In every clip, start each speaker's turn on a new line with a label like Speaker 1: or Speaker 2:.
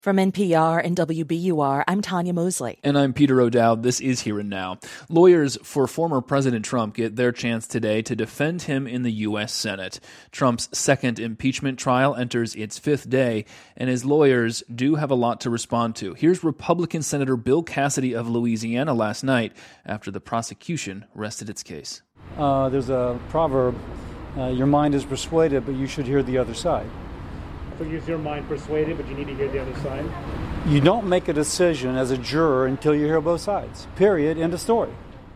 Speaker 1: From NPR and WBUR, I'm Tanya Mosley.
Speaker 2: And I'm Peter O'Dowd. This is Here and Now. Lawyers for former President Trump get their chance today to defend him in the U.S. Senate. Trump's second impeachment trial enters its fifth day, and his lawyers do have a lot to respond to. Here's Republican Senator Bill Cassidy of Louisiana last night after the prosecution rested its case.
Speaker 3: There's a proverb, your mind is persuaded, but you should hear the other side.
Speaker 4: So use your mind persuaded, but you need to hear the other side?
Speaker 3: You don't make a decision as a juror until you hear both sides. Period. End of story.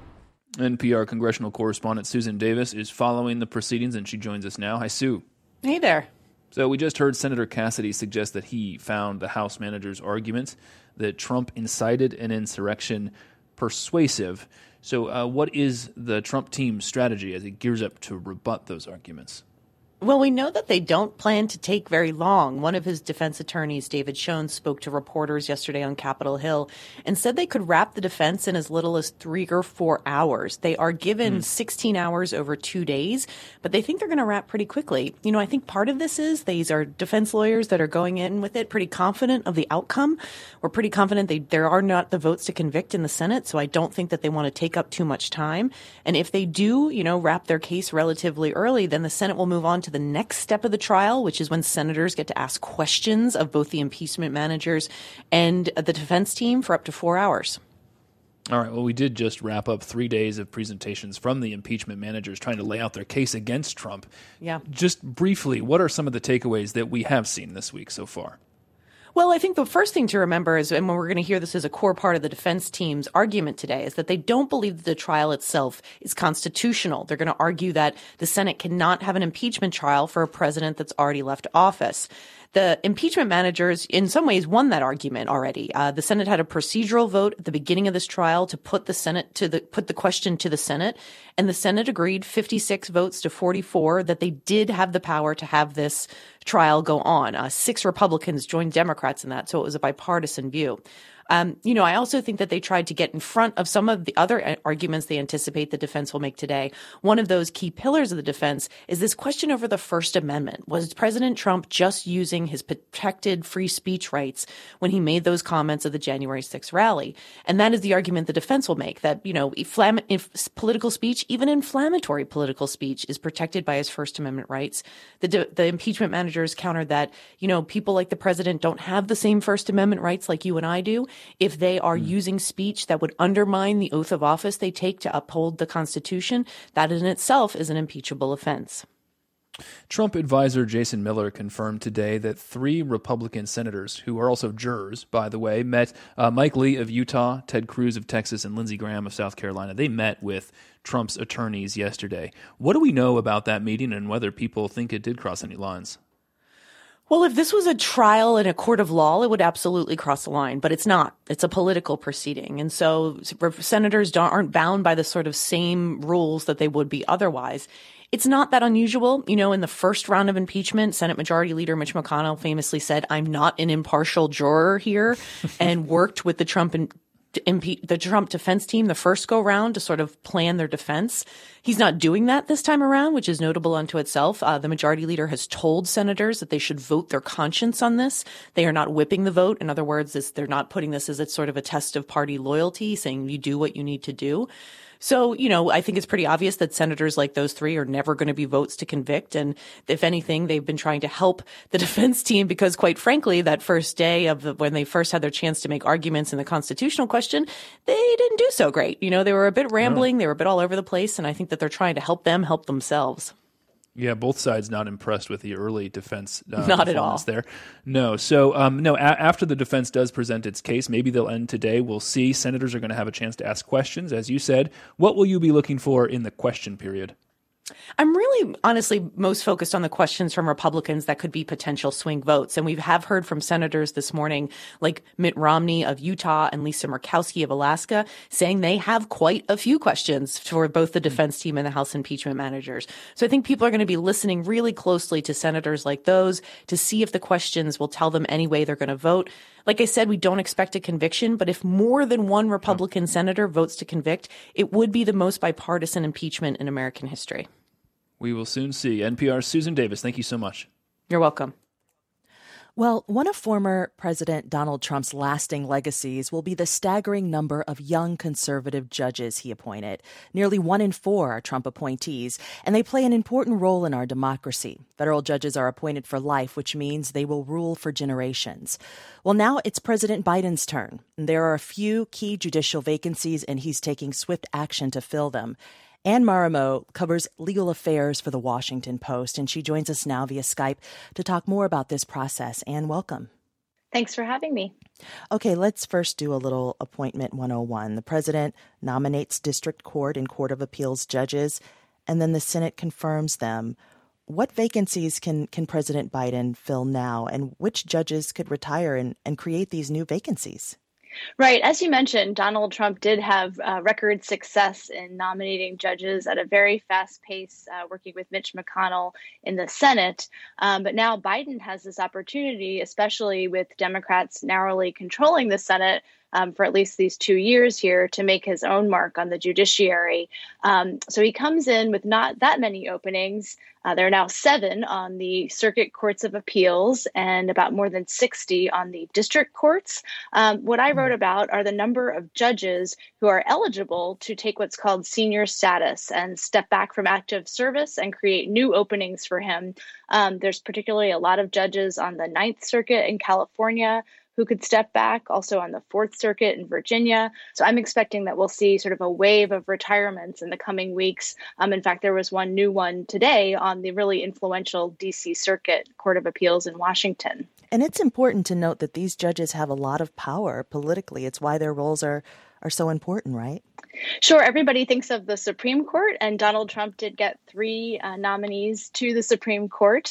Speaker 2: NPR congressional correspondent Susan Davis is following the proceedings, and she joins us now. Hi, Sue.
Speaker 5: Hey there.
Speaker 2: So we just heard Senator Cassidy suggest that he found the House manager's argument that Trump incited an insurrection persuasive. So what is the Trump team's strategy as it gears up to rebut those arguments?
Speaker 5: Well, we know that they don't plan to take very long. One of his defense attorneys, David Schoen, spoke to reporters yesterday on Capitol Hill and said they could wrap the defense in as little as 3 or 4 hours. They are given 16 hours over 2 days, but they think they're going to wrap pretty quickly. You know, I think part of this is these are defense lawyers that are going in with it pretty confident of the outcome. We're pretty confident there are not the votes to convict in the Senate, so I don't think that they want to take up too much time. And if they do, wrap their case relatively early, then the Senate will move on to the next step of the trial, which is when senators get to ask questions of both the impeachment managers and the defense team for up to 4 hours.
Speaker 2: All right. Well, we did just wrap up 3 days of presentations from the impeachment managers trying to lay out their case against Trump.
Speaker 5: Yeah.
Speaker 2: Just briefly, what are some of the takeaways that we have seen this week so far?
Speaker 5: Well, I think the first thing to remember is, and we're going to hear this as a core part of the defense team's argument today, is that they don't believe that the trial itself is constitutional. They're going to argue that the Senate cannot have an impeachment trial for a president that's already left office. The impeachment managers, in some ways, won that argument already. The Senate had a procedural vote at the beginning of this trial to put the question to the Senate, and the Senate agreed 56 votes to 44 that they did have the power to have this trial go on. 6 Republicans joined Democrats in that, so it was a bipartisan view. I also think that they tried to get in front of some of the other arguments they anticipate the defense will make today. One of those key pillars of the defense is this question over the First Amendment. Was President Trump just using his protected free speech rights when he made those comments at the January 6th rally? And that is the argument the defense will make, that, if political speech, even inflammatory political speech, is protected by his First Amendment rights. The impeachment managers countered that, people like the president don't have the same First Amendment rights like you and I do. If they are using speech that would undermine the oath of office they take to uphold the Constitution, that in itself is an impeachable offense.
Speaker 2: Trump advisor Jason Miller confirmed today that 3 Republican senators, who are also jurors, by the way, met Mike Lee of Utah, Ted Cruz of Texas, and Lindsey Graham of South Carolina. They met with Trump's attorneys yesterday. What do we know about that meeting and whether people think it did cross any lines?
Speaker 5: Well, if this was a trial in a court of law, it would absolutely cross the line, but it's not. It's a political proceeding. And so senators aren't bound by the sort of same rules that they would be otherwise. It's not that unusual. In the first round of impeachment, Senate Majority Leader Mitch McConnell famously said, "I'm not an impartial juror here," and worked with the Trump defense team the first go round to sort of plan their defense. He's not doing that this time around, which is notable unto itself. The majority leader has told senators that they should vote their conscience on this. They are not whipping the vote. In other words, they're not putting this as a sort of a test of party loyalty, saying you do what you need to do. So, I think it's pretty obvious that senators like those 3 are never going to be votes to convict. And if anything, they've been trying to help the defense team because, quite frankly, that first day when they first had their chance to make arguments in the constitutional question, they didn't do so great. They were a bit rambling. They were a bit all over the place. And I think that they're trying to help them help themselves.
Speaker 2: Yeah, both sides not impressed with the early defense
Speaker 5: not at all
Speaker 2: there. No. So, after the defense does present its case, maybe they'll end today. We'll see. Senators are going to have a chance to ask questions. As you said, what will you be looking for in the question period?
Speaker 5: I'm really honestly most focused on the questions from Republicans that could be potential swing votes. And we have heard from senators this morning like Mitt Romney of Utah and Lisa Murkowski of Alaska saying they have quite a few questions for both the defense team and the House impeachment managers. So I think people are going to be listening really closely to senators like those to see if the questions will tell them any way they're going to vote. Like I said, we don't expect a conviction, but if more than one Republican senator votes to convict, it would be the most bipartisan impeachment in American history.
Speaker 2: We will soon see. NPR's Susan Davis, thank you so much.
Speaker 5: You're welcome.
Speaker 1: Well, one of former President Donald Trump's lasting legacies will be the staggering number of young conservative judges he appointed. Nearly 1 in 4 are Trump appointees, and they play an important role in our democracy. Federal judges are appointed for life, which means they will rule for generations. Well, now it's President Biden's turn. There are a few key judicial vacancies, and he's taking swift action to fill them. Anne Marimo covers legal affairs for The Washington Post, and she joins us now via Skype to talk more about this process. Anne, welcome.
Speaker 6: Thanks for having me.
Speaker 1: Okay, let's first do a little Appointment 101. The president nominates district court and court of appeals judges, and then the Senate confirms them. What vacancies can President Biden fill now, and which judges could retire and create these new vacancies?
Speaker 6: Right. As you mentioned, Donald Trump did have record success in nominating judges at a very fast pace, working with Mitch McConnell in the Senate. But now Biden has this opportunity, especially with Democrats narrowly controlling the Senate for at least these 2 years here, to make his own mark on the judiciary. So he comes in with not that many openings. There are now 7 on the circuit courts of appeals and about more than 60 on the district courts. What I wrote about are the number of judges who are eligible to take what's called senior status and step back from active service and create new openings for him. There's particularly a lot of judges on the Ninth Circuit in California who could step back, also on the Fourth Circuit in Virginia. So I'm expecting that we'll see sort of a wave of retirements in the coming weeks. In fact, there was one new one today on the really influential D.C. Circuit Court of Appeals in Washington.
Speaker 1: And it's important to note that these judges have a lot of power politically. It's why their roles are so important, right?
Speaker 6: Sure. Everybody thinks of the Supreme Court, and Donald Trump did get 3 nominees to the Supreme Court.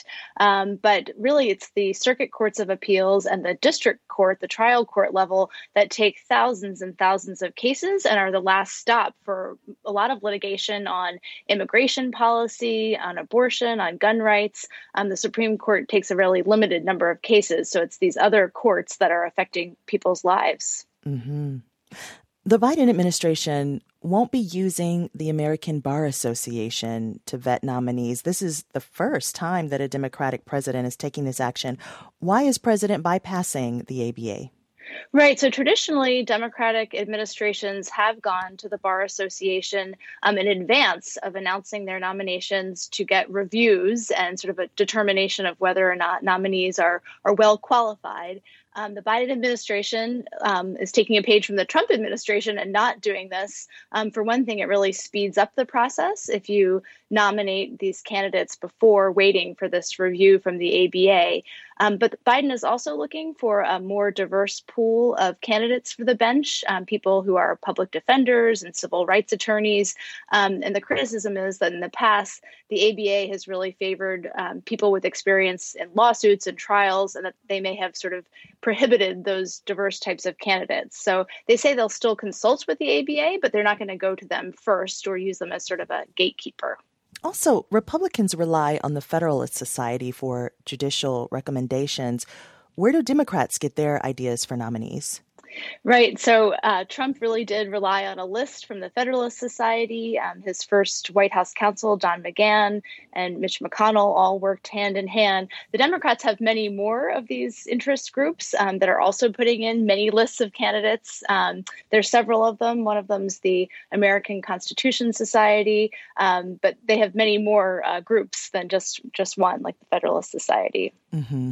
Speaker 6: But really, it's the circuit courts of appeals and the district court, the trial court level, that take thousands and thousands of cases and are the last stop for a lot of litigation on immigration policy, on abortion, on gun rights. The Supreme Court takes a really limited number of cases. So it's these other courts that are affecting people's lives.
Speaker 1: Mm-hmm. The Biden administration won't be using the American Bar Association to vet nominees. This is the first time that a Democratic president is taking this action. Why is President bypassing the ABA?
Speaker 6: Right. So traditionally, Democratic administrations have gone to the Bar Association in advance of announcing their nominations to get reviews and sort of a determination of whether or not nominees are well qualified. The Biden administration is taking a page from the Trump administration and not doing this. For one thing, it really speeds up the process if you nominate these candidates before waiting for this review from the ABA. But Biden is also looking for a more diverse pool of candidates for the bench, people who are public defenders and civil rights attorneys. And the criticism is that in the past, the ABA has really favored people with experience in lawsuits and trials, and that they may have sort of prohibited those diverse types of candidates. So they say they'll still consult with the ABA, but they're not going to go to them first or use them as sort of a gatekeeper.
Speaker 1: Also, Republicans rely on the Federalist Society for judicial recommendations. Where do Democrats get their ideas for nominees?
Speaker 6: Right. So Trump really did rely on a list from the Federalist Society. His first White House counsel, Don McGahn, and Mitch McConnell all worked hand in hand. The Democrats have many more of these interest groups that are also putting in many lists of candidates. There's several of them. One of them is the American Constitution Society, but they have many more groups than just one, like the Federalist Society.
Speaker 1: Mm-hmm.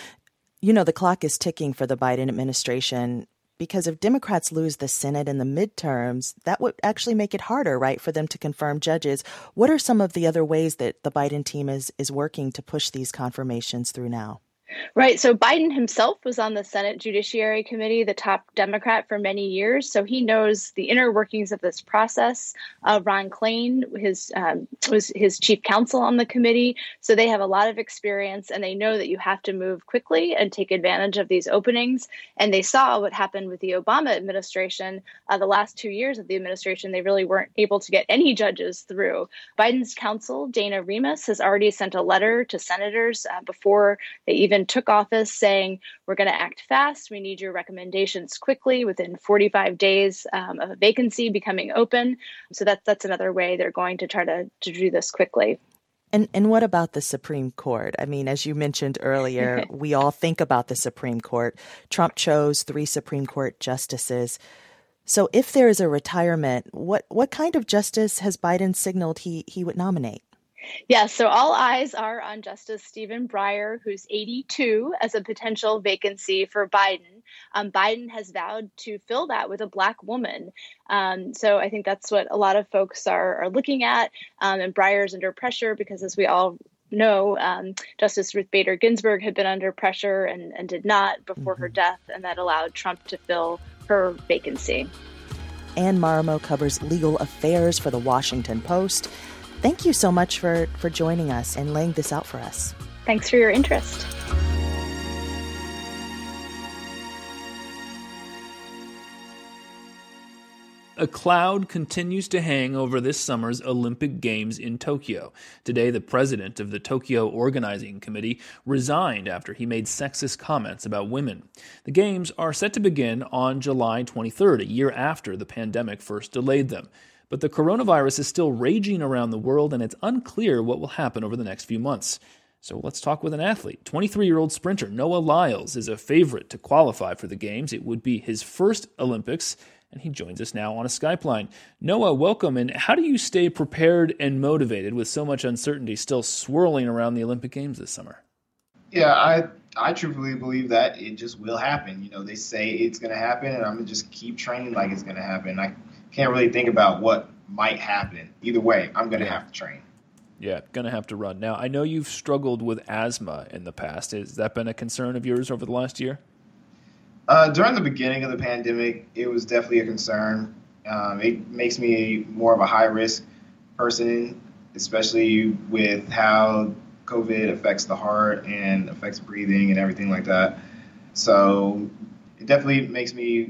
Speaker 1: You know, the clock is ticking for the Biden administration. Because if Democrats lose the Senate in the midterms, that would actually make it harder, right, for them to confirm judges. What are some of the other ways that the Biden team is working to push these confirmations through now?
Speaker 6: Right. So Biden himself was on the Senate Judiciary Committee, the top Democrat for many years. So he knows the inner workings of this process. Ron Klain was his chief counsel on the committee. So they have a lot of experience, and they know that you have to move quickly and take advantage of these openings. And they saw what happened with the Obama administration. The last 2 years of the administration, they really weren't able to get any judges through. Biden's counsel, Dana Remus, has already sent a letter to senators before they even took office saying, we're going to act fast. We need your recommendations quickly within 45 days of a vacancy becoming open. So that's another way they're going to try to do this quickly.
Speaker 1: And what about the Supreme Court? I mean, as you mentioned earlier, we all think about the Supreme Court. Trump chose 3 Supreme Court justices. So if there is a retirement, what kind of justice has Biden signaled he would nominate?
Speaker 6: Yeah, so all eyes are on Justice Stephen Breyer, who's 82, as a potential vacancy for Biden. Biden has vowed to fill that with a Black woman. So I think that's what a lot of folks are looking at. And Breyer's under pressure because, as we all know, Justice Ruth Bader Ginsburg had been under pressure and did not before her death, and that allowed Trump to fill her vacancy.
Speaker 1: Anne Marimo covers legal affairs for The Washington Post. Thank you so much for joining us and laying this out for us.
Speaker 6: Thanks for your interest.
Speaker 2: A cloud continues to hang over this summer's Olympic Games in Tokyo. Today, the president of the Tokyo Organizing Committee resigned after he made sexist comments about women. The Games are set to begin on July 23rd, a year after the pandemic first delayed them. But the coronavirus is still raging around the world, and it's unclear what will happen over the next few months. So let's talk with an athlete. 23-year-old sprinter Noah Lyles is a favorite to qualify for the Games. It would be his first Olympics, and he joins us now on a Skype line. Noah, welcome. And how do you stay prepared and motivated with so much uncertainty still swirling around the Olympic Games this summer?
Speaker 7: Yeah, I truthfully believe that it just will happen. You know, they say it's going to happen, and I'm going to just keep training like it's going to happen. I can't really think about what might happen. Either way, I'm going to have to train.
Speaker 2: Yeah, going to have to run. Now, I know you've struggled with asthma in the past. Has that been a concern of yours over the last year?
Speaker 7: During the beginning of the pandemic, it was definitely a concern. It makes me more of a high-risk person, especially with how COVID affects the heart and affects breathing and everything like that. So it definitely makes me,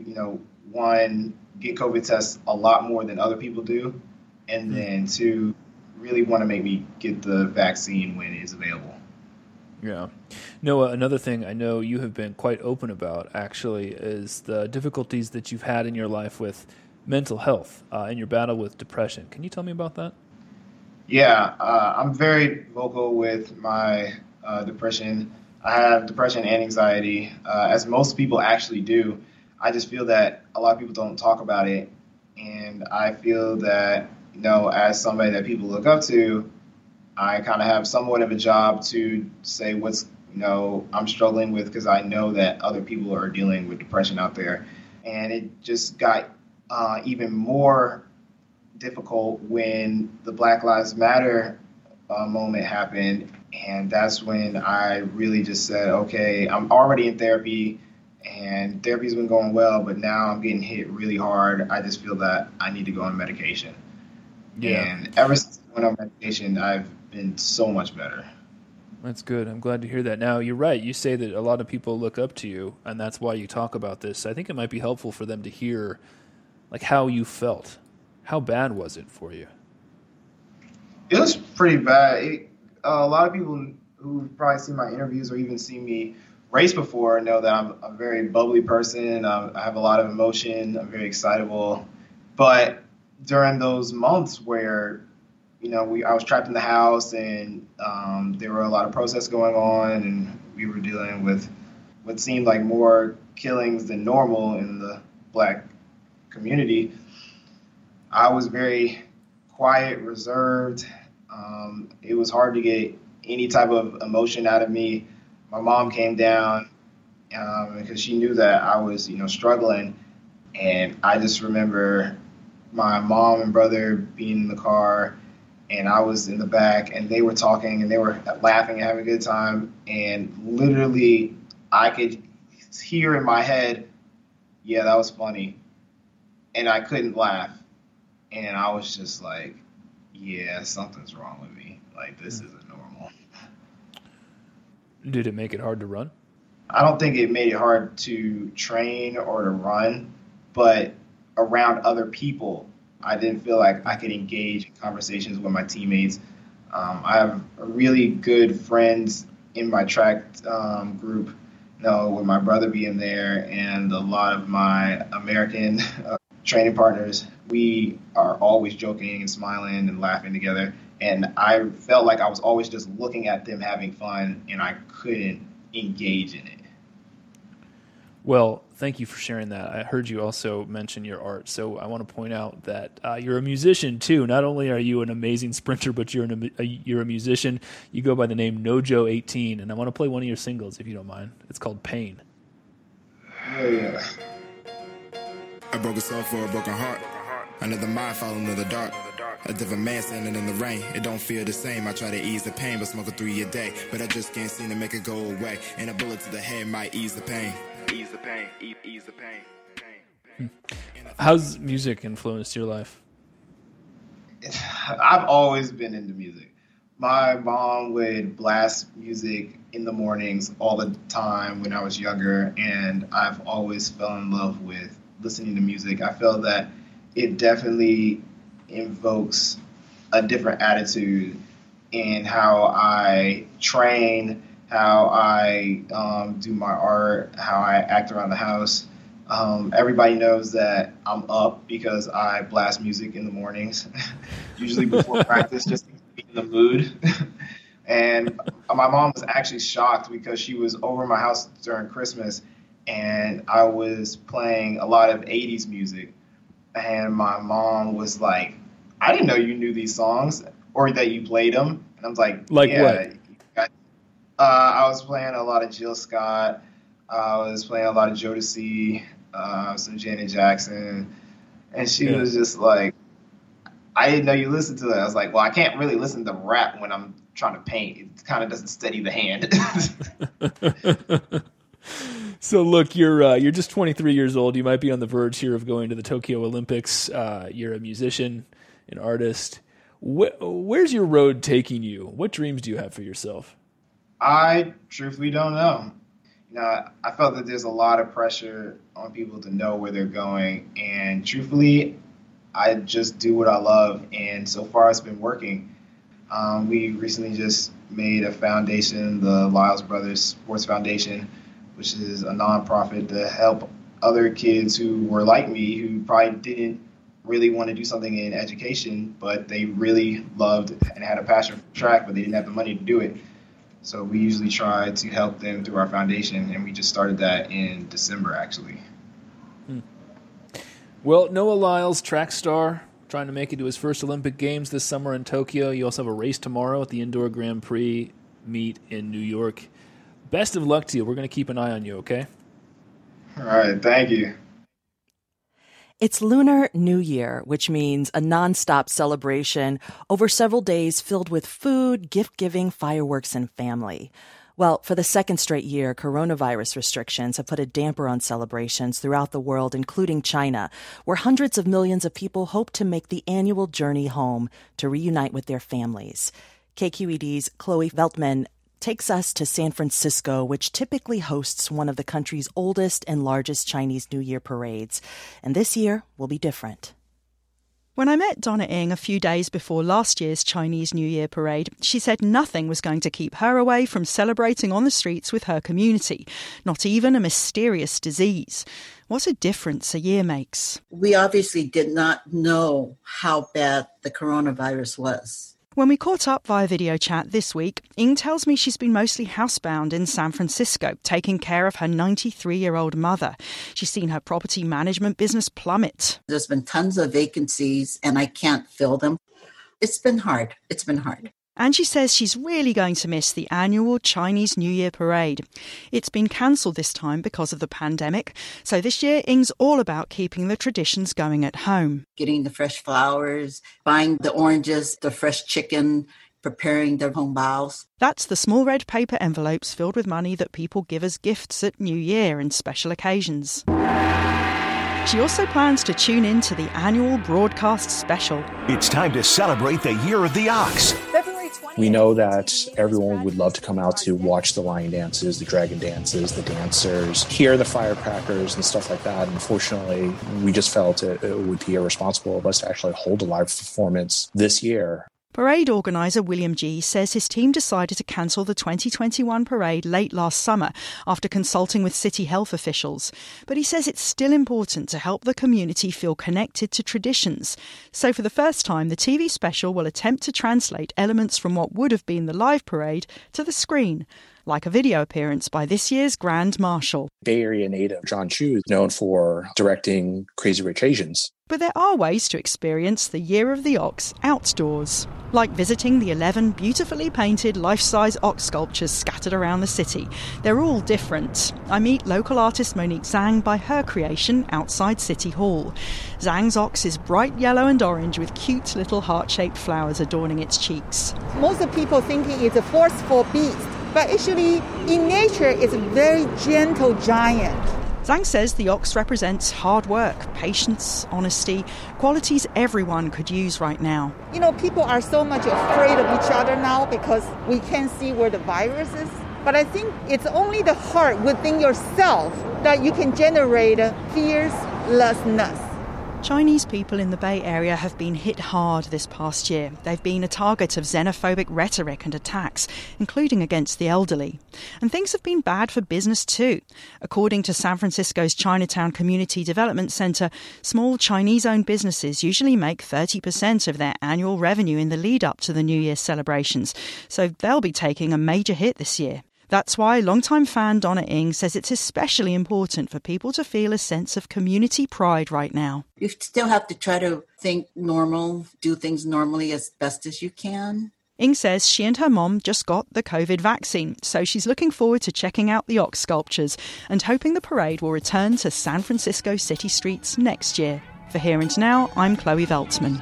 Speaker 7: one, get COVID tests a lot more than other people do, and then two, really want to make me get the vaccine when it is available.
Speaker 2: Yeah. Noah, another thing I know you have been quite open about, actually, is the difficulties that you've had in your life with mental health and your battle with depression. Can you tell me about that?
Speaker 7: Yeah, I'm very vocal with my depression. I have depression and anxiety, as most people actually do. I just feel that a lot of people don't talk about it, and I feel that, as somebody that people look up to, I kind of have somewhat of a job to say what's, I'm struggling with, because I know that other people are dealing with depression out there. And it just got even more difficult when the Black Lives Matter moment happened. And that's when I really just said, okay, I'm already in therapy, and therapy's been going well, but now I'm getting hit really hard. I just feel that I need to go on medication. Yeah. And ever since I went on medication, I've been so much better.
Speaker 2: That's good. I'm glad to hear that. Now, you're right. You say that a lot of people look up to you, and that's why you talk about this. I think it might be helpful for them to hear, how you felt. How bad was it for you?
Speaker 7: It was pretty bad. A lot of people who've probably seen my interviews or even seen me race before know that I'm a very bubbly person. I have a lot of emotion. I'm very excitable. But during those months where, I was trapped in the house, and there were a lot of protests going on, and we were dealing with what seemed like more killings than normal in the Black community, I was very quiet, reserved. It was hard to get any type of emotion out of me. My mom came down because she knew that I was, struggling. And I just remember my mom and brother being in the car, and I was in the back, and they were talking, and they were laughing and having a good time. And literally, I could hear in my head, yeah, that was funny. And I couldn't laugh. And I was just like, yeah, something's wrong with me. This isn't normal.
Speaker 2: Did it make it hard to run?
Speaker 7: I don't think it made it hard to train or to run, but around other people, I didn't feel like I could engage in conversations with my teammates. I have really good friends in my track group, with my brother being there and a lot of my American training partners. We are always joking and smiling and laughing together. And I felt like I was always just looking at them having fun, and I couldn't engage in it.
Speaker 2: Well, thank you for sharing that. I heard you also mention your art, so I want to point out that you're a musician too. Not only are you an amazing sprinter, but you're a musician. You go by the name Nojo18, and I want to play one of your singles if you don't mind. It's called Pain.
Speaker 7: Yeah.
Speaker 8: A broken soul for a broken heart. Another mind falling in the dark. A different man standing in the rain. It don't feel the same. I try to ease the pain, but smoke a 3 a day. But I just can't seem to make it go away. And a bullet to the head might ease the pain. Ease the pain. Ease the pain.
Speaker 2: How's music influenced your life?
Speaker 7: I've always been into music. My mom would blast music in the mornings all the time when I was younger, and I've always fell in love with listening to music. I feel that it definitely invokes a different attitude in how I train, how I do my art, how I act around the house. Everybody knows that I'm up because I blast music in the mornings, usually before practice, just to be in the mood. And my mom was actually shocked because she was over my house during Christmas, and I was playing a lot of 80s music. And my mom was like, I didn't know you knew these songs or that you played them. And I was like,
Speaker 2: what?
Speaker 7: I was playing a lot of Jill Scott. I was playing a lot of Jodeci, some Janet Jackson. And she was just like, I didn't know you listened to that. I was like, well, I can't really listen to rap when I'm trying to paint. It kind of doesn't steady the hand.
Speaker 2: So look, you're just 23 years old. You might be on the verge here of going to the Tokyo Olympics. You're a musician, an artist. Where's your road taking you? What dreams do you have for yourself?
Speaker 7: I truthfully don't know. I felt that there's a lot of pressure on people to know where they're going. And truthfully, I just do what I love. And so far it's been working. We recently just made a foundation, the Lyles Brothers Sports Foundation, which is a nonprofit to help other kids who were like me, who probably didn't really want to do something in education, but they really loved and had a passion for track, but they didn't have the money to do it. So we usually try to help them through our foundation, and we just started that in December, actually.
Speaker 2: Well, Noah Lyles, track star, trying to make it to his first Olympic Games this summer in Tokyo. You also have a race tomorrow at the Indoor Grand Prix meet in New York. Best of luck to you. We're going to keep an eye on you, okay?
Speaker 7: All right, thank you.
Speaker 1: It's Lunar New Year, which means a nonstop celebration over several days filled with food, gift-giving, fireworks, and family. Well, for the second straight year, coronavirus restrictions have put a damper on celebrations throughout the world, including China, where hundreds of millions of people hope to make the annual journey home to reunite with their families. KQED's Chloe Veltman takes us to San Francisco, which typically hosts one of the country's oldest and largest Chinese New Year parades. And this year will be different.
Speaker 9: When I met Donna Ng a few days before last year's Chinese New Year parade, she said nothing was going to keep her away from celebrating on the streets with her community, not even a mysterious disease. What a difference a year makes.
Speaker 10: We obviously did not know how bad the coronavirus was.
Speaker 9: When we caught up via video chat this week, Ng tells me she's been mostly housebound in San Francisco, taking care of her 93-year-old mother. She's seen her property management business plummet.
Speaker 10: There's been tons of vacancies, and I can't fill them. It's been hard. It's been hard.
Speaker 9: And she says she's really going to miss the annual Chinese New Year parade. It's been cancelled this time because of the pandemic, so this year Ng's all about keeping the traditions going at home.
Speaker 10: Getting the fresh flowers, buying the oranges, the fresh chicken, preparing their home baos.
Speaker 9: That's the small red paper envelopes filled with money that people give as gifts at New Year and special occasions. She also plans to tune in to the annual broadcast special.
Speaker 11: It's time to celebrate the Year of the Ox.
Speaker 12: We know that everyone would love to come out to watch the lion dances, the dragon dances, the dancers, hear the firecrackers and stuff like that. Unfortunately, we just felt it would be irresponsible of us to actually hold a live performance this year.
Speaker 9: Parade organiser William G says his team decided to cancel the 2021 parade late last summer after consulting with city health officials. But he says it's still important to help the community feel connected to traditions. So for the first time, the TV special will attempt to translate elements from what would have been the live parade to the screen, like a video appearance by this year's Grand Marshal.
Speaker 12: Bay Area native John Chu is known for directing Crazy Rich Asians.
Speaker 9: But there are ways to experience the Year of the Ox outdoors, like visiting the 11 beautifully painted life-size ox sculptures scattered around the city. They're all different. I meet local artist Monique Zhang by her creation outside City Hall. Zhang's ox is bright yellow and orange with cute little heart-shaped flowers adorning its cheeks.
Speaker 13: Most of people thinking it's a forceful beast, but actually in nature it's a very gentle giant.
Speaker 9: Zhang says the ox represents hard work, patience, honesty, qualities everyone could use right now.
Speaker 13: You know, people are so much afraid of each other now because we can't see where the virus is. But I think it's only the heart within yourself that you can generate fearlessness.
Speaker 9: Chinese people in the Bay Area have been hit hard this past year. They've been a target of xenophobic rhetoric and attacks, including against the elderly. And things have been bad for business too. According to San Francisco's Chinatown Community Development Center, small Chinese-owned businesses usually make 30% of their annual revenue in the lead-up to the New Year's celebrations, so they'll be taking a major hit this year. That's why longtime fan Donna Ng says it's especially important for people to feel a sense of community pride right now.
Speaker 10: You still have to try to think normal, do things normally as best as you can.
Speaker 9: Ng says she and her mom just got the COVID vaccine, so she's looking forward to checking out the ox sculptures and hoping the parade will return to San Francisco city streets next year. For Here and Now, I'm Chloe Veltzman.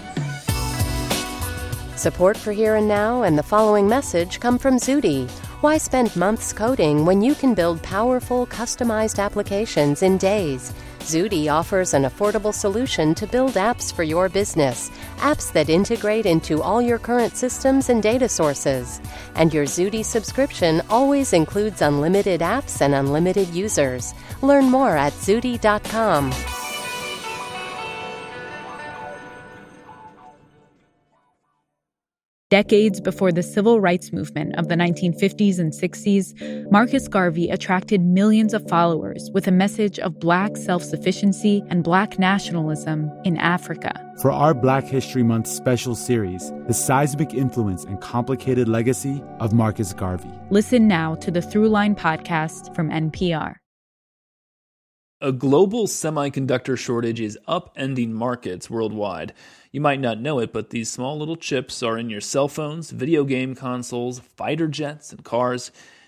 Speaker 14: Support for Here and Now and the following message come from Zudy. Why spend months coding when you can build powerful, customized applications in days? Zudy offers an affordable solution to build apps for your business, apps that integrate into all your current systems and data sources. And your Zudy subscription always includes unlimited apps and unlimited users. Learn more at Zudy.com.
Speaker 15: Decades before the civil rights movement of the 1950s and 60s, Marcus Garvey attracted millions of followers with a message of Black self-sufficiency and Black nationalism in Africa.
Speaker 16: For our Black History Month special series, the seismic influence and complicated legacy of Marcus Garvey.
Speaker 15: Listen now to the Throughline podcast from NPR.
Speaker 2: A global semiconductor shortage is upending markets worldwide. You might not know it, but these small little chips are in your cell phones, video game consoles, fighter jets, and cars.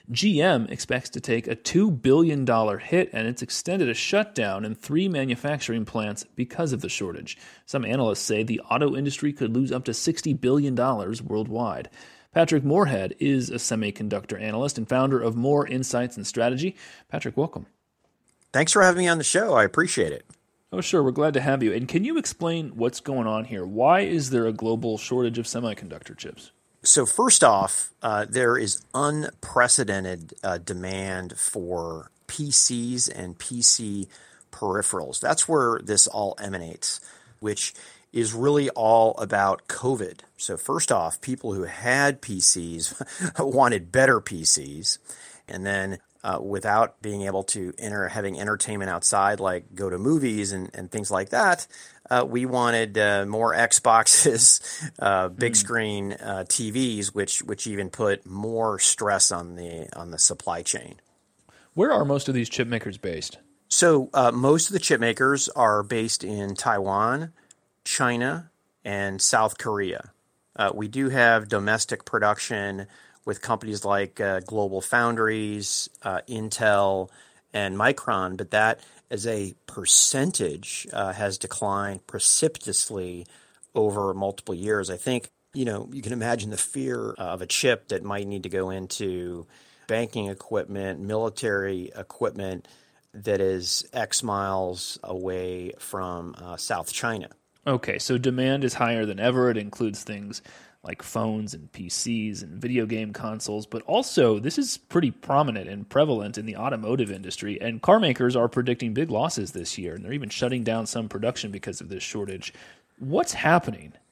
Speaker 2: GM expects to take a $2 billion hit, and it's extended a shutdown in 3 manufacturing plants because of the shortage. Some analysts say the auto industry could lose up to $60 billion worldwide. Patrick Moorhead is a semiconductor analyst and founder of More Insights and Strategy. Patrick, welcome.
Speaker 17: Thanks for having me on the show. I appreciate it.
Speaker 2: Oh, sure. We're glad to have you. And can you explain what's going on here? Why is there a global shortage of semiconductor chips?
Speaker 17: So first off, there is unprecedented demand for PCs and PC peripherals. That's where this all emanates, which is really all about COVID. So first off, people who had PCs wanted better PCs. And then without being able to having entertainment outside, like go to movies and things like that, we wanted more Xboxes, big screen TVs, which even put more stress on the supply chain.
Speaker 2: Where are most of these chip makers based?
Speaker 17: So most of the chip makers are based in Taiwan, China, and South Korea. We do have domestic production with companies like Global Foundries, Intel, and Micron, but that as a percentage has declined precipitously over multiple years. I think, you can imagine the fear of a chip that might need to go into banking equipment, military equipment that is X miles away from South China.
Speaker 2: Okay, so demand is higher than ever. It includes things like phones and PCs and video game consoles, but also this is pretty prominent and prevalent in the automotive industry, and car makers are predicting big losses this year, and they're even shutting down some production because of this shortage. What's happening?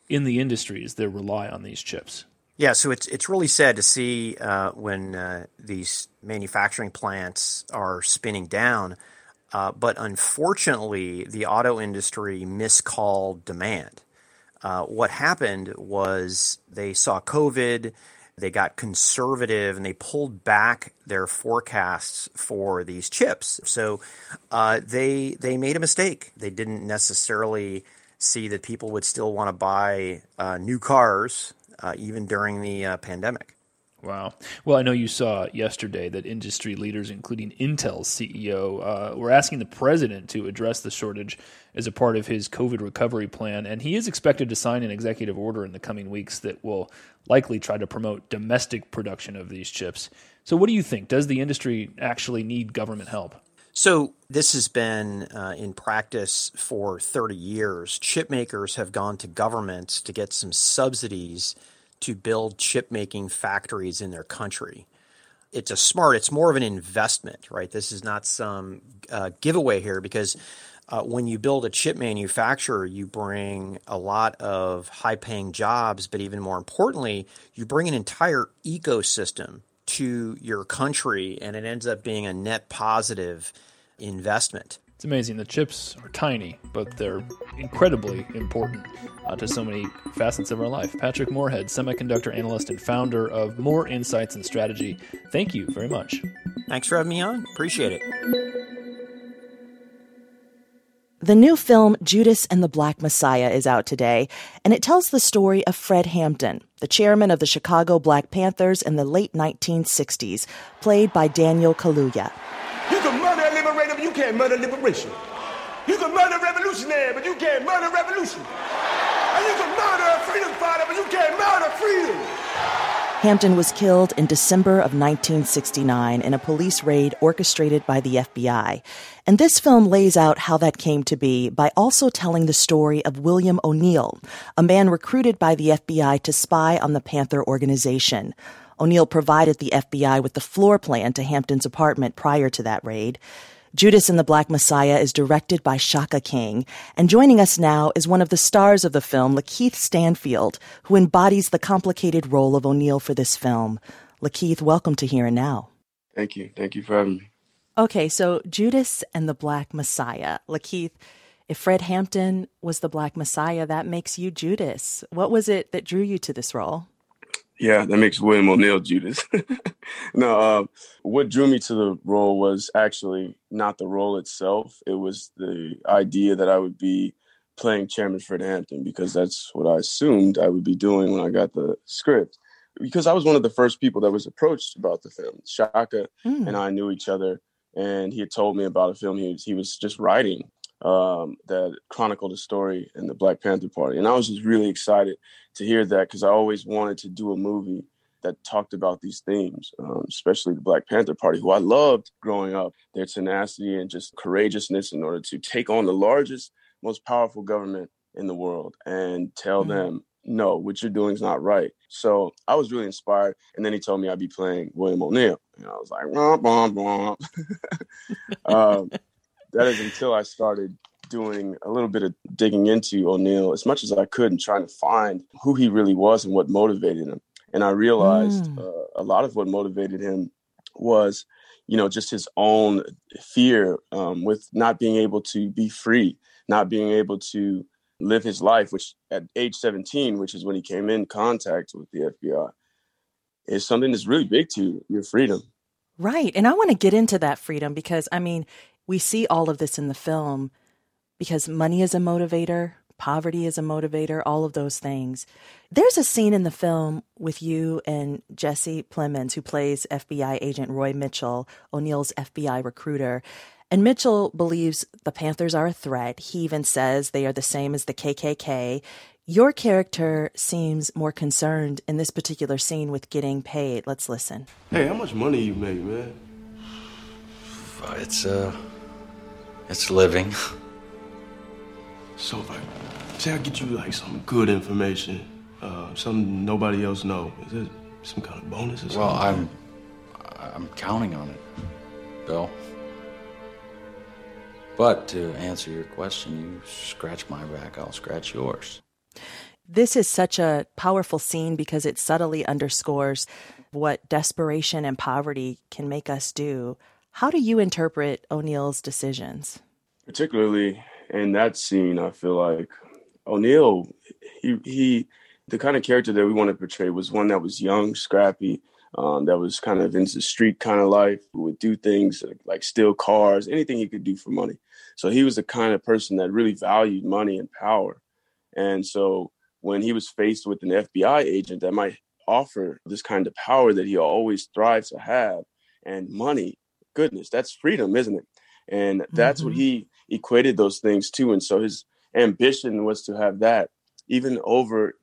Speaker 2: in the industries that rely on these chips.
Speaker 17: Yeah, so it's really sad to see when these manufacturing plants are spinning down. But unfortunately, the auto industry miscalled demand. What happened was they saw COVID, they got conservative, and they pulled back their forecasts for these chips. So they made a mistake. They didn't necessarily see that people would still want to buy new cars even during the pandemic.
Speaker 2: Wow. Well, I know you saw yesterday that industry leaders, including Intel's CEO, were asking the president to address the shortage as a part of his COVID recovery plan, and he is expected to sign an executive order in the coming weeks that will likely try to promote domestic production of these chips. So what do you think? Does the industry actually need government help?
Speaker 17: So this has been in practice for 30 years. Chip makers have gone to governments to get some subsidies to build chip-making factories in their country. It's more of an investment, right? This is not some giveaway here, because when you build a chip manufacturer, you bring a lot of high-paying jobs, but even more importantly, you bring an entire ecosystem to your country, and it ends up being a net positive investment.
Speaker 2: It's amazing. The chips are tiny, but they're incredibly important to so many facets of our life. Patrick Moorhead, semiconductor analyst and founder of More Insights and Strategy. Thank you very much.
Speaker 17: Thanks for having me on. Appreciate it.
Speaker 1: The new film Judas and the Black Messiah is out today, and it tells the story of Fred Hampton, the chairman of the Chicago Black Panthers in the late 1960s, played by Daniel Kaluuya.
Speaker 18: You can murder a liberator, but you can't murder liberation. You can murder a revolutionary, but you can't murder revolution. And you can murder a freedom fighter, but you can't murder freedom.
Speaker 1: Hampton was killed in December of 1969 in a police raid orchestrated by the FBI. And this film lays out how that came to be by also telling the story of William O'Neill, a man recruited by the FBI to spy on the Panther organization. O'Neill provided the FBI with the floor plan to Hampton's apartment prior to that raid. Judas and the Black Messiah is directed by Shaka King, and joining us now is one of the stars of the film, Lakeith Stanfield, who embodies the complicated role of O'Neill for this film. Lakeith, welcome to Here and Now.
Speaker 19: Thank you. Thank you for having me.
Speaker 1: Okay, so Judas and the Black Messiah. Lakeith, if Fred Hampton was the Black Messiah, that makes you Judas. What was it that drew you to this role?
Speaker 19: Yeah, that makes William O'Neill Judas. No, what drew me to the role was actually not the role itself. It was the idea that I would be playing Chairman Fred Hampton, because that's what I assumed I would be doing when I got the script. Because I was one of the first people that was approached about the film. Shaka and I knew each other, and he had told me about a film he was just writing that chronicled a story in the Black Panther Party. And I was just really excited to hear that, because I always wanted to do a movie that talked about these themes, especially the Black Panther Party, who I loved growing up, their tenacity and just courageousness in order to take on the largest, most powerful government in the world and tell them, no, what you're doing is not right. So I was really inspired. And then he told me I'd be playing William O'Neill. And I was like, womp, womp. That is until I started doing a little bit of digging into O'Neill as much as I could and trying to find who he really was and what motivated him. And I realized a lot of what motivated him was, just his own fear with not being able to be free, not being able to live his life, which at age 17, which is when he came in contact with the FBI, is something that's really big to you, your freedom.
Speaker 1: Right. And I want to get into that freedom because, we see all of this in the film because money is a motivator, poverty is a motivator, all of those things. There's a scene in the film with you and Jesse Plemons, who plays FBI agent Roy Mitchell, O'Neill's FBI recruiter. And Mitchell believes the Panthers are a threat. He even says they are the same as the KKK. Your character seems more concerned in this particular scene with getting paid. Let's listen.
Speaker 18: Hey, how much money you make, man?
Speaker 20: It's living.
Speaker 18: So, say I get you, some good information, something nobody else knows. Is there some kind of bonus or something?
Speaker 20: Well, I'm counting on it, Bill. But to answer your question, you scratch my back, I'll scratch yours.
Speaker 1: This is such a powerful scene because it subtly underscores what desperation and poverty can make us do. How do you interpret O'Neill's decisions?
Speaker 19: Particularly in that scene, I feel like O'Neill, he the kind of character that we want to portray was one that was young, scrappy, that was kind of into street kind of life, who would do things like steal cars, anything he could do for money. So he was the kind of person that really valued money and power. And so when he was faced with an FBI agent that might offer this kind of power that he always thrives to have, and money, goodness, that's freedom, isn't it? And that's what he equated those things to. And so his ambition was to have that even over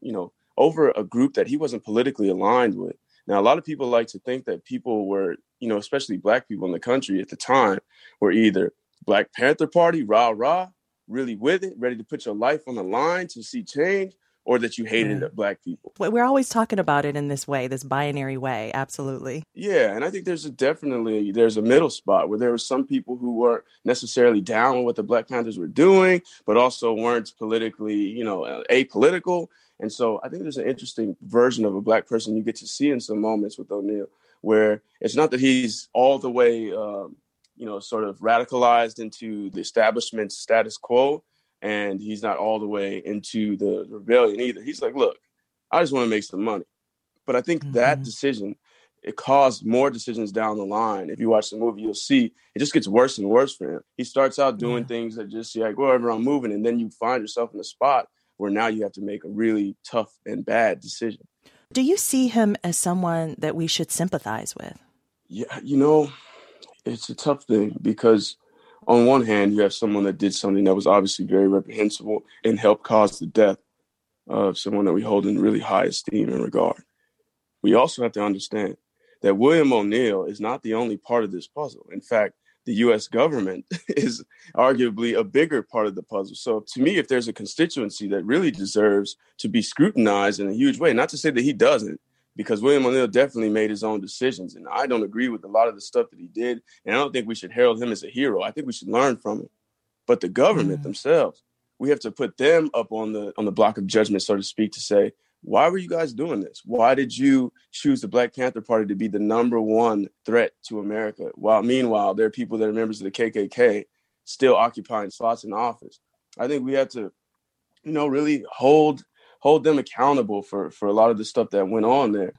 Speaker 19: a group that he wasn't politically aligned with. Now, a lot of people like to think that people were, especially Black people in the country at the time, were either Black Panther Party, rah, really with it, ready to put your life on the line to see change, or that you hated Black people.
Speaker 1: We're always talking about it in this way, this binary way. Absolutely.
Speaker 19: Yeah. And I think there's a middle spot where there were some people who weren't necessarily down with what the Black Panthers were doing, but also weren't politically, apolitical. And so I think there's an interesting version of a Black person you get to see in some moments with O'Neill, where it's not that he's all the way, sort of radicalized into the establishment status quo, and he's not all the way into the rebellion either. He's like, look, I just want to make some money. But I think that decision, it caused more decisions down the line. If you watch the movie, you'll see it just gets worse and worse for him. He starts out doing things that just like, wherever I'm moving, and then you find yourself in a spot where now you have to make a really tough and bad decision.
Speaker 1: Do you see him as someone that we should sympathize with?
Speaker 19: Yeah, it's a tough thing because on one hand, you have someone that did something that was obviously very reprehensible and helped cause the death of someone that we hold in really high esteem and regard. We also have to understand that William O'Neill is not the only part of this puzzle. In fact, the U.S. government is arguably a bigger part of the puzzle. So to me, if there's a constituency that really deserves to be scrutinized in a huge way, not to say that he doesn't, because William O'Neill definitely made his own decisions. And I don't agree with a lot of the stuff that he did. And I don't think we should herald him as a hero. I think we should learn from him. But the government themselves, we have to put them up on the block of judgment, so to speak, to say, why were you guys doing this? Why did you choose the Black Panther Party to be the number one threat to America? While meanwhile, there are people that are members of the KKK still occupying slots in office. I think we have to, really hold them accountable for a lot of the stuff that went on there.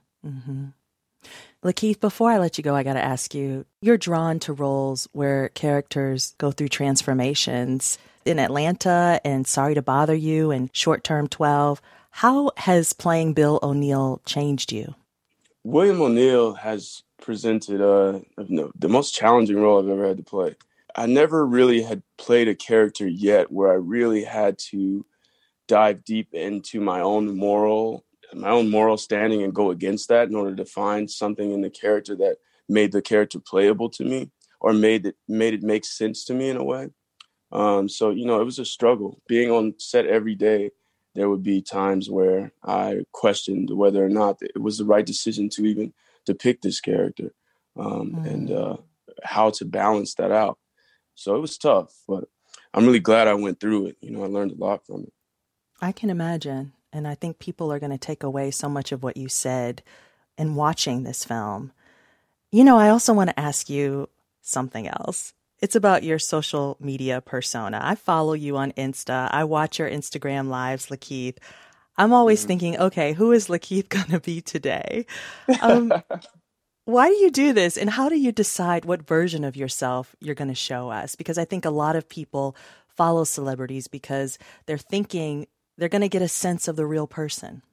Speaker 1: Lakeith, before I let you go, I got to ask you, you're drawn to roles where characters go through transformations. In Atlanta and Sorry to Bother You and Short Term 12, how has playing Bill O'Neill changed you?
Speaker 19: William O'Neill has presented the most challenging role I've ever had to play. I never really had played a character yet where I really had to dive deep into my own moral standing and go against that in order to find something in the character that made the character playable to me or made it make sense to me in a way. So it was a struggle. Being on set every day, there would be times where I questioned whether or not it was the right decision to even depict this character and how to balance that out. So it was tough, but I'm really glad I went through it. I learned a lot from it.
Speaker 1: I can imagine. And I think people are going to take away so much of what you said in watching this film. I also want to ask you something else. It's about your social media persona. I follow you on Insta. I watch your Instagram lives, Lakeith. I'm always thinking, okay, who is Lakeith going to be today? Why do you do this? And how do you decide what version of yourself you're going to show us? Because I think a lot of people follow celebrities because they're thinking they're going to get a sense of the real person.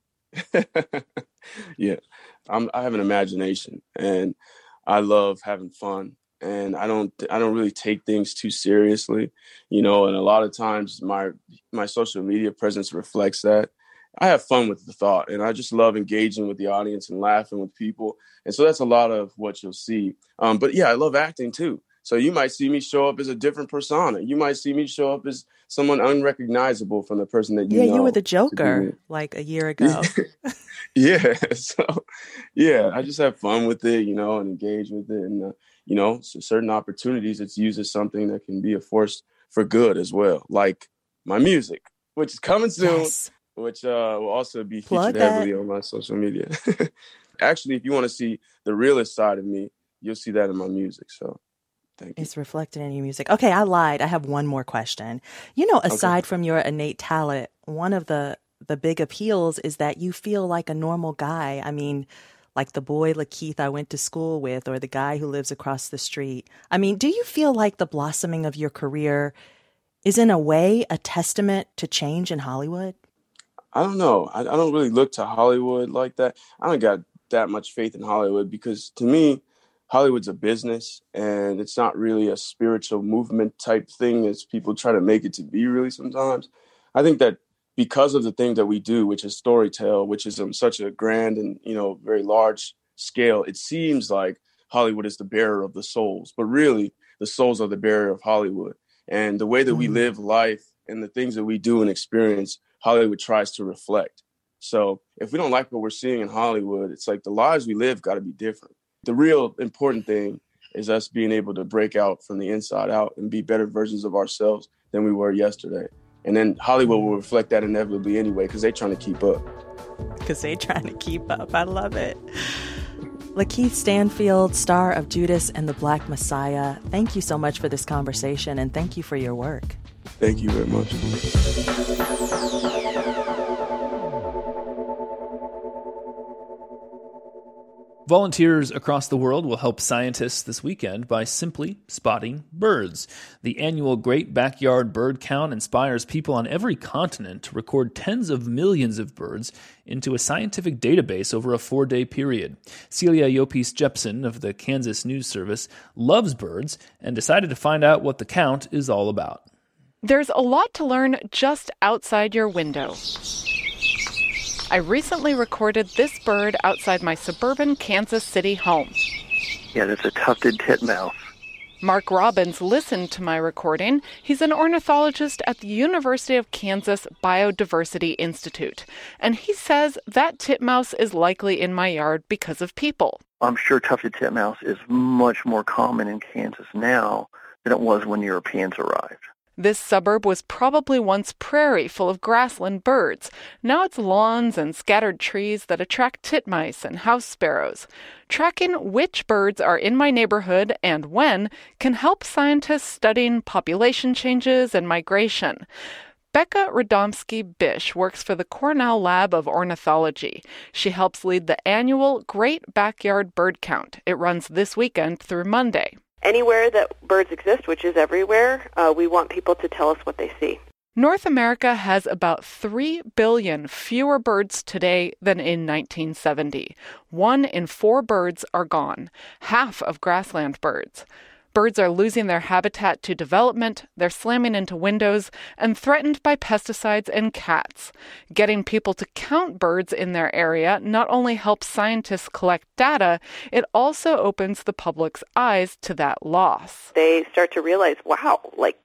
Speaker 19: Yeah, I have an imagination and I love having fun. And I don't really take things too seriously, and a lot of times my social media presence reflects that. I have fun with the thought, and I just love engaging with the audience and laughing with people. And so that's a lot of what you'll see. But yeah, I love acting too. So you might see me show up as a different persona. You might see me show up as someone unrecognizable from the person that you know.
Speaker 1: Yeah, you were the Joker like a year ago.
Speaker 19: Yeah. So, yeah, I just have fun with it, and engage with it. And, so certain opportunities, it's used as something that can be a force for good as well. Like my music, which is coming soon. Yes. which will also be featured heavily on my social media. Actually, if you want to see the realest side of me, you'll see that in my music. So thank you.
Speaker 1: It's reflected in your music. Okay, I lied. I have one more question. Aside from your innate talent, one of the big appeals is that you feel like a normal guy. I mean, like the boy Lakeith I went to school with, or the guy who lives across the street. I mean, do you feel like the blossoming of your career is in a way a testament to change in Hollywood?
Speaker 19: I don't know. I don't really look to Hollywood like that. I don't got that much faith in Hollywood because to me, Hollywood's a business and it's not really a spiritual movement type thing as people try to make it to be really sometimes. I think that because of the thing that we do, which is storytell, which is on such a grand and, very large scale, it seems like Hollywood is the bearer of the souls, but really the souls are the bearer of Hollywood. And the way that we live life and the things that we do and experience, Hollywood tries to reflect. So if we don't like what we're seeing in Hollywood, it's like the lives we live got to be different. The real important thing is us being able to break out from the inside out and be better versions of ourselves than we were yesterday. And then Hollywood will reflect that inevitably anyway, because they're trying to keep up.
Speaker 1: I love it. Lakeith Stanfield, star of Judas and the Black Messiah, thank you so much for this conversation, and thank you for your work.
Speaker 19: Thank you very much.
Speaker 2: Volunteers across the world will help scientists this weekend by simply spotting birds. The annual Great Backyard Bird Count inspires people on every continent to record tens of millions of birds into a scientific database over a 4-day period. Celia Yopis Jepsen of the Kansas News Service loves birds and decided to find out what the count is all about.
Speaker 21: There's a lot to learn just outside your window. I recently recorded this bird outside my suburban Kansas City home.
Speaker 22: Yeah, that's a tufted titmouse.
Speaker 21: Mark Robbins listened to my recording. He's an ornithologist at the University of Kansas Biodiversity Institute. And he says that titmouse is likely in my yard because of people.
Speaker 22: I'm sure tufted titmouse is much more common in Kansas now than it was when Europeans arrived.
Speaker 21: This suburb was probably once prairie full of grassland birds. Now it's lawns and scattered trees that attract titmice and house sparrows. Tracking which birds are in my neighborhood and when can help scientists studying population changes and migration. Becca Radomski-Bish works for the Cornell Lab of Ornithology. She helps lead the annual Great Backyard Bird Count. It runs this weekend through Monday.
Speaker 23: Anywhere that birds exist, which is everywhere, we want people to tell us what they see.
Speaker 21: North America has about 3 billion fewer birds today than in 1970. 1 in 4 birds are gone, half of grassland birds. Birds are losing their habitat to development, they're slamming into windows, and threatened by pesticides and cats. Getting people to count birds in their area not only helps scientists collect data, it also opens the public's eyes to that loss.
Speaker 23: They start to realize, wow,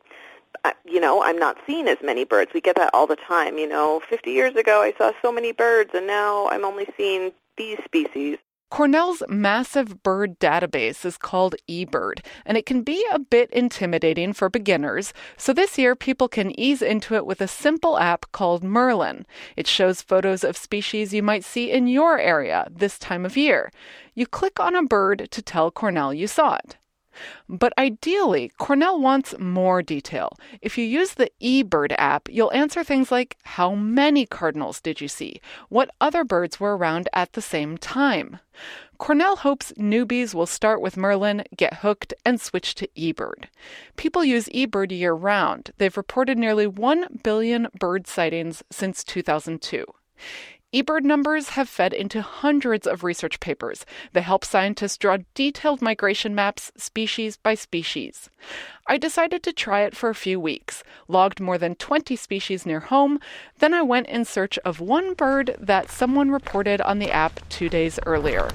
Speaker 23: I'm not seeing as many birds. We get that all the time. 50 years ago I saw so many birds, and now I'm only seeing these species.
Speaker 21: Cornell's massive bird database is called eBird, and it can be a bit intimidating for beginners. So this year, people can ease into it with a simple app called Merlin. It shows photos of species you might see in your area this time of year. You click on a bird to tell Cornell you saw it. But ideally, Cornell wants more detail. If you use the eBird app, you'll answer things like, how many cardinals did you see? What other birds were around at the same time? Cornell hopes newbies will start with Merlin, get hooked, and switch to eBird. People use eBird year-round. They've reported nearly 1 billion bird sightings since 2002. eBird numbers have fed into hundreds of research papers. They help scientists draw detailed migration maps, species by species. I decided to try it for a few weeks, logged more than 20 species near home, then I went in search of one bird that someone reported on the app 2 days earlier.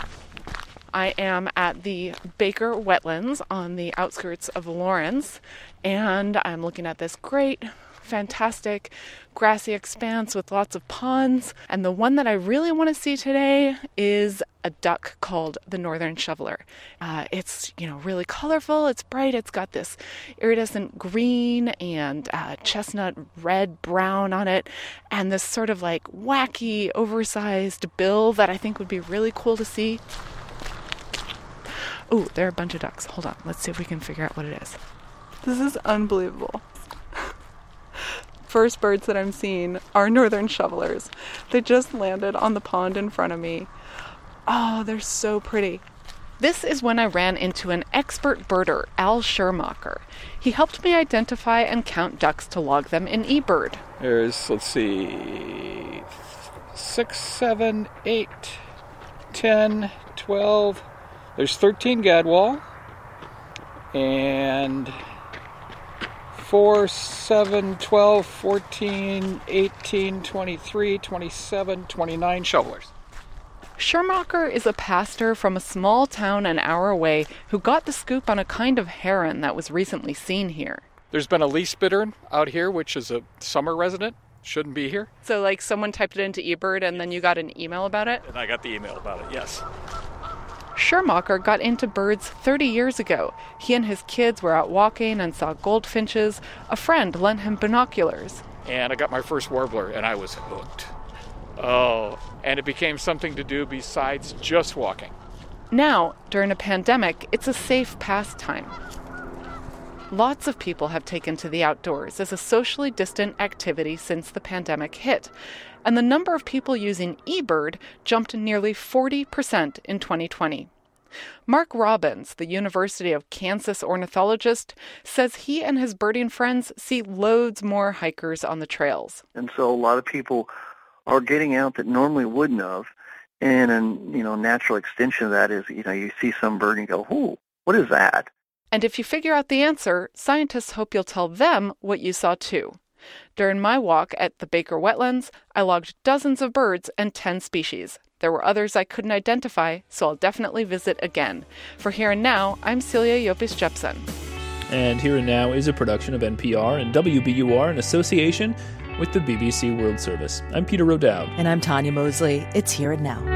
Speaker 21: I am at the Baker Wetlands on the outskirts of Lawrence, and I'm looking at this great, fantastic grassy expanse with lots of ponds. And the one that I really want to see today is a duck called the northern shoveler. It's, really colorful. It's bright. It's got this iridescent green and chestnut red brown on it, and this sort of like wacky, oversized bill that I think would be really cool to see. Oh, there are a bunch of ducks. Hold on. Let's see if we can figure out what it is. This is unbelievable. First birds that I'm seeing are northern shovelers. They just landed on the pond in front of me. Oh, they're so pretty. This is when I ran into an expert birder, Al Schermacher. He helped me identify and count ducks to log them in eBird.
Speaker 3: There's, let's see, 6, 7, 8, 10, 12. There's 13 gadwall. And 4, 7, 12, 14, 18, 23, 27, 29 shovelers.
Speaker 21: Schermacher is a pastor from a small town an hour away who got the scoop on a kind of heron that was recently seen here.
Speaker 3: There's been a lease bittern out here, which is a summer resident. Shouldn't be here.
Speaker 21: So, like, someone typed it into eBird and then you got an email about it?
Speaker 3: And I got the email about it, yes.
Speaker 21: Schermacher got into birds 30 years ago. He and his kids were out walking and saw goldfinches. A friend lent him binoculars.
Speaker 3: And I got my first warbler, and I was hooked. Oh, and it became something to do besides just walking.
Speaker 21: Now, during a pandemic, it's a safe pastime. Lots of people have taken to the outdoors as a socially distant activity since the pandemic hit, and the number of people using eBird jumped nearly 40% in 2020. Mark Robbins, the University of Kansas ornithologist, says he and his birding friends see loads more hikers on the trails.
Speaker 22: And so a lot of people are getting out that normally wouldn't have, and natural extension of that is, you see some bird and you go, ooh, what is that?
Speaker 21: And if you figure out the answer, scientists hope you'll tell them what you saw too. During my walk at the Baker Wetlands, I logged dozens of birds and 10 species. There were others I couldn't identify, so I'll definitely visit again. For Here and Now, I'm Celia Yopis Jepsen.
Speaker 2: And Here and Now is a production of NPR and WBUR in association with the BBC World Service. I'm Peter O'Dowd.
Speaker 1: And I'm Tanya Mosley. It's Here and Now.